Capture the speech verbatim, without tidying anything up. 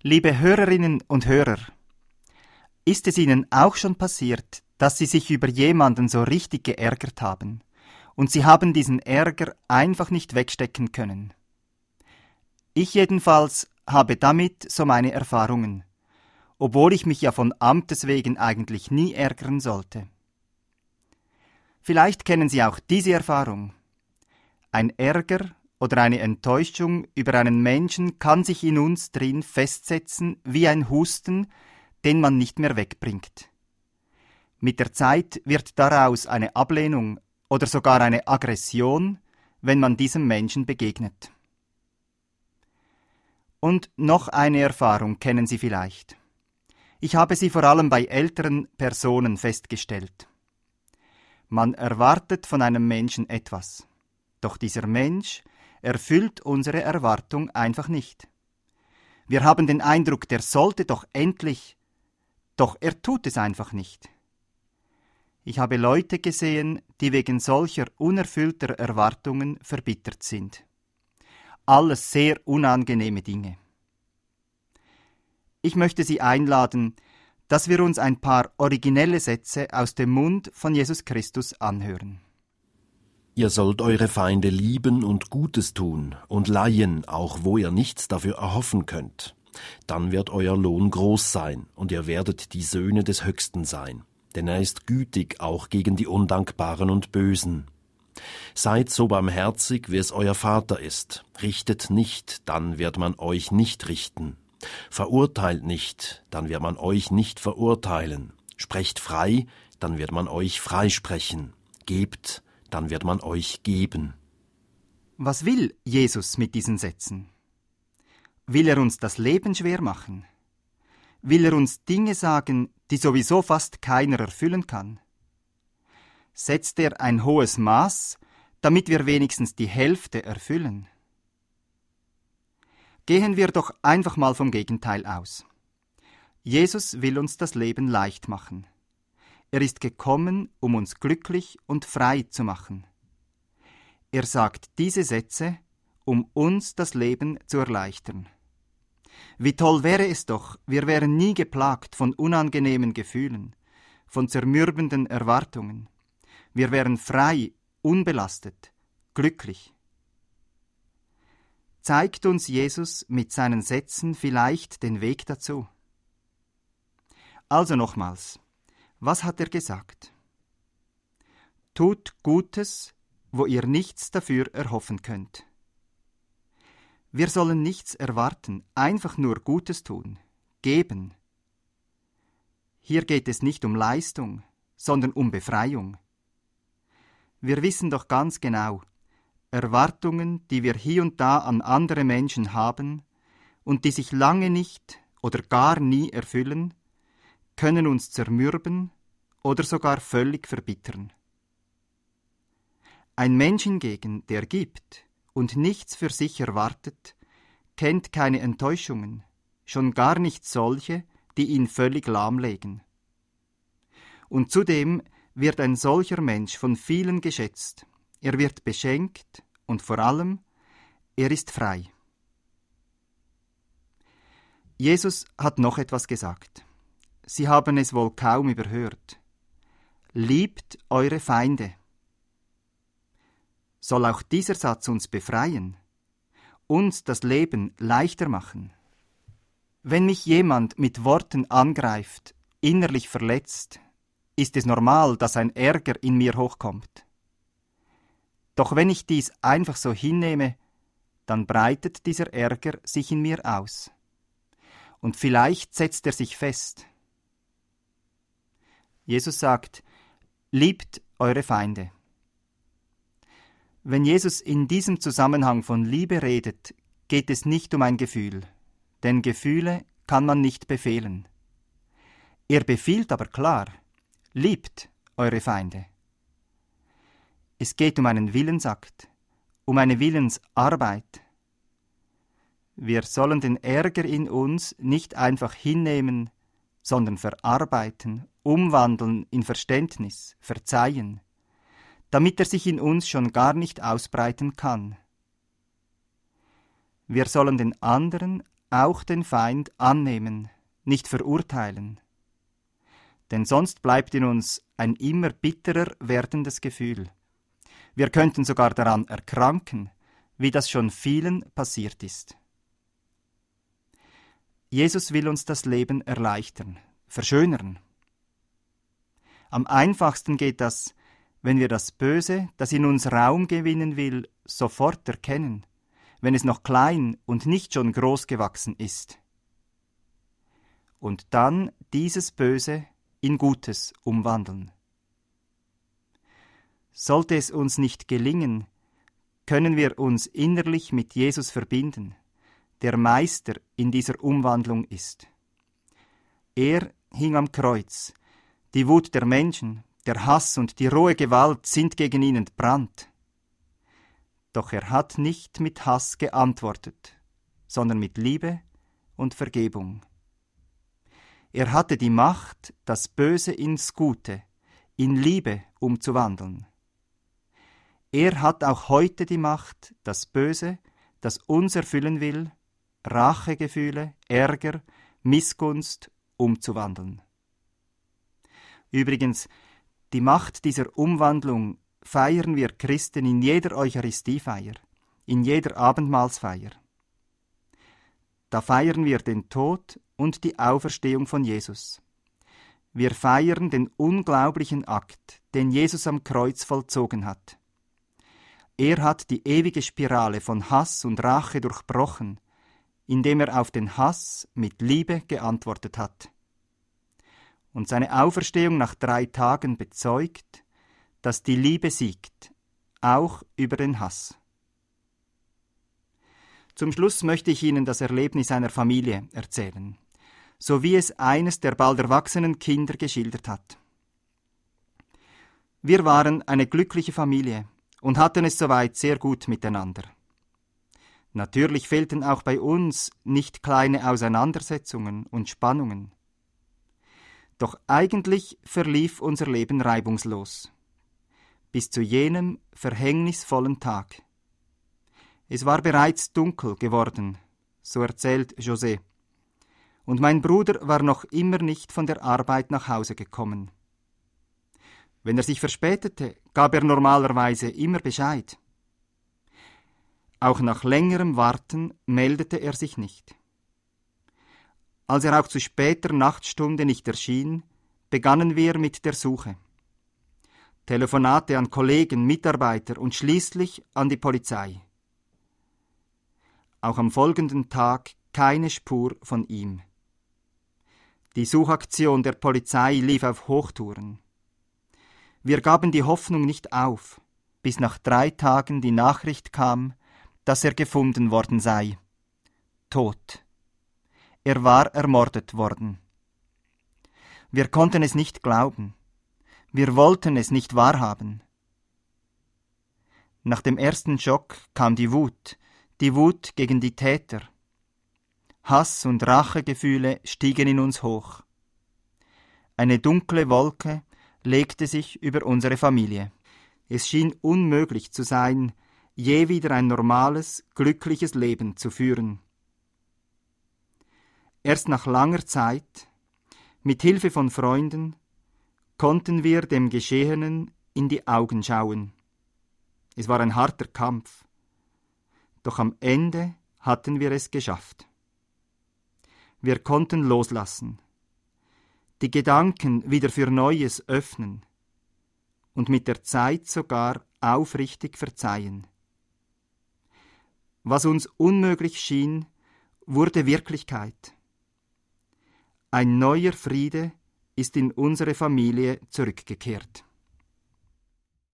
Liebe Hörerinnen und Hörer, ist es Ihnen auch schon passiert, dass Sie sich über jemanden so richtig geärgert haben und Sie haben diesen Ärger einfach nicht wegstecken können? Ich jedenfalls habe damit so meine Erfahrungen, obwohl ich mich ja von Amtes wegen eigentlich nie ärgern sollte. Vielleicht kennen Sie auch diese Erfahrung. Ein Ärger oder eine Enttäuschung über einen Menschen kann sich in uns drin festsetzen wie ein Husten, den man nicht mehr wegbringt. Mit der Zeit wird daraus eine Ablehnung oder sogar eine Aggression, wenn man diesem Menschen begegnet. Und noch eine Erfahrung kennen Sie vielleicht. Ich habe sie vor allem bei älteren Personen festgestellt. Man erwartet von einem Menschen etwas, doch dieser Mensch erfüllt unsere Erwartung einfach nicht. Wir haben den Eindruck, der sollte doch endlich, doch er tut es einfach nicht. Ich habe Leute gesehen, die wegen solcher unerfüllter Erwartungen verbittert sind. Alles sehr unangenehme Dinge. Ich möchte Sie einladen, dass wir uns ein paar originelle Sätze aus dem Mund von Jesus Christus anhören. Ihr sollt eure Feinde lieben und Gutes tun und leihen, auch wo ihr nichts dafür erhoffen könnt. Dann wird euer Lohn groß sein, und ihr werdet die Söhne des Höchsten sein. Denn er ist gütig auch gegen die Undankbaren und Bösen. Seid so barmherzig, wie es euer Vater ist. Richtet nicht, dann wird man euch nicht richten. Verurteilt nicht, dann wird man euch nicht verurteilen. Sprecht frei, dann wird man euch freisprechen. Gebt, dann wird man euch geben. Was will Jesus mit diesen Sätzen? Will er uns das Leben schwer machen? Will er uns Dinge sagen, die sowieso fast keiner erfüllen kann? Setzt er ein hohes Maß, damit wir wenigstens die Hälfte erfüllen? Gehen wir doch einfach mal vom Gegenteil aus. Jesus will uns das Leben leicht machen. Er ist gekommen, um uns glücklich und frei zu machen. Er sagt diese Sätze, um uns das Leben zu erleichtern. Wie toll wäre es doch, wir wären nie geplagt von unangenehmen Gefühlen, von zermürbenden Erwartungen. Wir wären frei, unbelastet, glücklich. Zeigt uns Jesus mit seinen Sätzen vielleicht den Weg dazu? Also nochmals. Was hat er gesagt? Tut Gutes, wo ihr nichts dafür erhoffen könnt. Wir sollen nichts erwarten, einfach nur Gutes tun, geben. Hier geht es nicht um Leistung, sondern um Befreiung. Wir wissen doch ganz genau, Erwartungen, die wir hier und da an andere Menschen haben und die sich lange nicht oder gar nie erfüllen, können uns zermürben oder sogar völlig verbittern. Ein Mensch hingegen, der gibt und nichts für sich erwartet, kennt keine Enttäuschungen, schon gar nicht solche, die ihn völlig lahmlegen. Und zudem wird ein solcher Mensch von vielen geschätzt, er wird beschenkt und vor allem, er ist frei. Jesus hat noch etwas gesagt. Sie haben es wohl kaum überhört. Liebt eure Feinde. Soll auch dieser Satz uns befreien, uns das Leben leichter machen? Wenn mich jemand mit Worten angreift, innerlich verletzt, ist es normal, dass ein Ärger in mir hochkommt. Doch wenn ich dies einfach so hinnehme, dann breitet dieser Ärger sich in mir aus. Und vielleicht setzt er sich fest. Jesus sagt, liebt eure Feinde. Wenn Jesus in diesem Zusammenhang von Liebe redet, geht es nicht um ein Gefühl, denn Gefühle kann man nicht befehlen. Er befiehlt aber klar, liebt eure Feinde. Es geht um einen Willensakt, um eine Willensarbeit. Wir sollen den Ärger in uns nicht einfach hinnehmen, sondern verarbeiten, umwandeln in Verständnis, verzeihen, damit er sich in uns schon gar nicht ausbreiten kann. Wir sollen den anderen auch den Feind annehmen, nicht verurteilen. Denn sonst bleibt in uns ein immer bitterer werdendes Gefühl. Wir könnten sogar daran erkranken, wie das schon vielen passiert ist. Jesus will uns das Leben erleichtern, verschönern. Am einfachsten geht das, wenn wir das Böse, das in uns Raum gewinnen will, sofort erkennen, wenn es noch klein und nicht schon groß gewachsen ist. Und dann dieses Böse in Gutes umwandeln. Sollte es uns nicht gelingen, können wir uns innerlich mit Jesus verbinden, der Meister in dieser Umwandlung ist. Er hing am Kreuz. Die Wut der Menschen, der Hass und die rohe Gewalt sind gegen ihn entbrannt. Doch er hat nicht mit Hass geantwortet, sondern mit Liebe und Vergebung. Er hatte die Macht, das Böse ins Gute, in Liebe umzuwandeln. Er hat auch heute die Macht, das Böse, das uns erfüllen will, Rachegefühle, Ärger, Missgunst umzuwandeln. Übrigens, die Macht dieser Umwandlung feiern wir Christen in jeder Eucharistiefeier, in jeder Abendmahlsfeier. Da feiern wir den Tod und die Auferstehung von Jesus. Wir feiern den unglaublichen Akt, den Jesus am Kreuz vollzogen hat. Er hat die ewige Spirale von Hass und Rache durchbrochen, indem er auf den Hass mit Liebe geantwortet hat. Und seine Auferstehung nach drei Tagen bezeugt, dass die Liebe siegt, auch über den Hass. Zum Schluss möchte ich Ihnen das Erlebnis einer Familie erzählen, so wie es eines der bald erwachsenen Kinder geschildert hat. Wir waren eine glückliche Familie und hatten es soweit sehr gut miteinander. Natürlich fehlten auch bei uns nicht kleine Auseinandersetzungen und Spannungen. Doch eigentlich verlief unser Leben reibungslos. Bis zu jenem verhängnisvollen Tag. Es war bereits dunkel geworden, so erzählt José. Und mein Bruder war noch immer nicht von der Arbeit nach Hause gekommen. Wenn er sich verspätete, gab er normalerweise immer Bescheid. Auch nach längerem Warten meldete er sich nicht. Als er auch zu später Nachtstunde nicht erschien, begannen wir mit der Suche. Telefonate an Kollegen, Mitarbeiter und schließlich an die Polizei. Auch am folgenden Tag keine Spur von ihm. Die Suchaktion der Polizei lief auf Hochtouren. Wir gaben die Hoffnung nicht auf, bis nach drei Tagen die Nachricht kam, dass er gefunden worden sei. Tot. Er war ermordet worden. Wir konnten es nicht glauben. Wir wollten es nicht wahrhaben. Nach dem ersten Schock kam die Wut, die Wut gegen die Täter. Hass und Rachegefühle stiegen in uns hoch. Eine dunkle Wolke legte sich über unsere Familie. Es schien unmöglich zu sein, je wieder ein normales, glückliches Leben zu führen. Erst nach langer Zeit, mit Hilfe von Freunden, konnten wir dem Geschehenen in die Augen schauen. Es war ein harter Kampf, doch am Ende hatten wir es geschafft. Wir konnten loslassen, die Gedanken wieder für Neues öffnen und mit der Zeit sogar aufrichtig verzeihen. Was uns unmöglich schien, wurde Wirklichkeit. Ein neuer Friede ist in unsere Familie zurückgekehrt.